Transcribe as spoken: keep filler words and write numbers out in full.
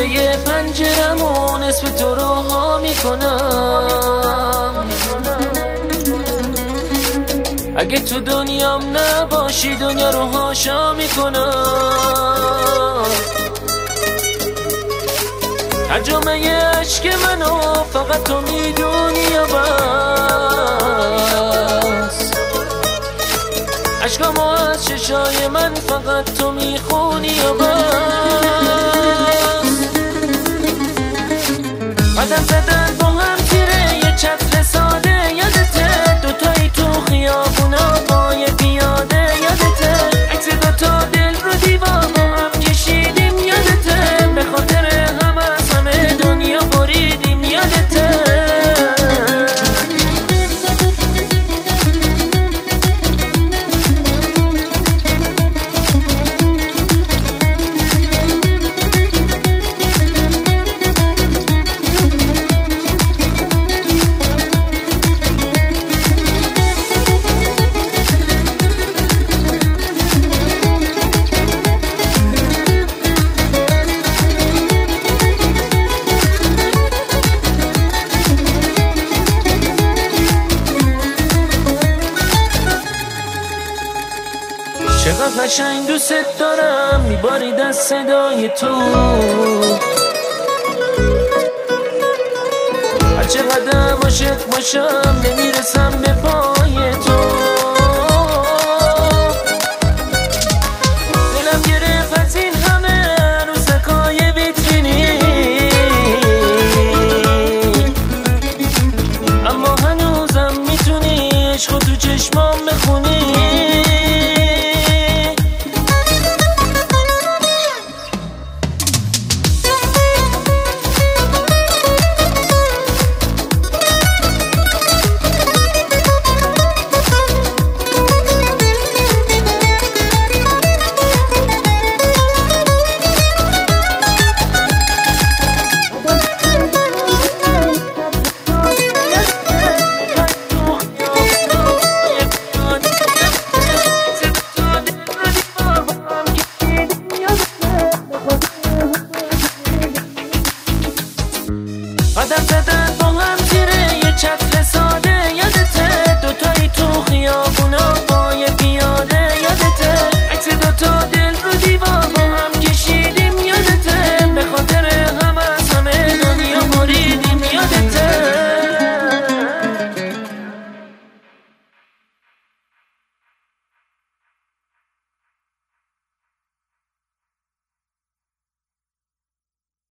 پرده پنجرمون اسم تو رو ها میکنم. اگه تو دنیام نباشی دنیا رو هاشا میکنم. ترجمه عشق منو فقط تو میدونی یا بس. عشقامو از چشای من فقط تو میخونی یا بس. قدم زدن با هم تیره یه چتر ساده یادته. دوتایی تو خیابونا با یه پیاده یادته. عکس دوتا دل رو دیوار با هم کشیدیم یادته. به خاطر هم از همه دنیا بریدیم یادته. چقدر قشنگ دوست دارم میبارید از صدای تو. هر چقدر عاشق باشم نمیرسم به پای تو. دلم گرفت از این همه عروسکای ویترینی، اما هنوزم میتونی عشق تو چشمام بخونی.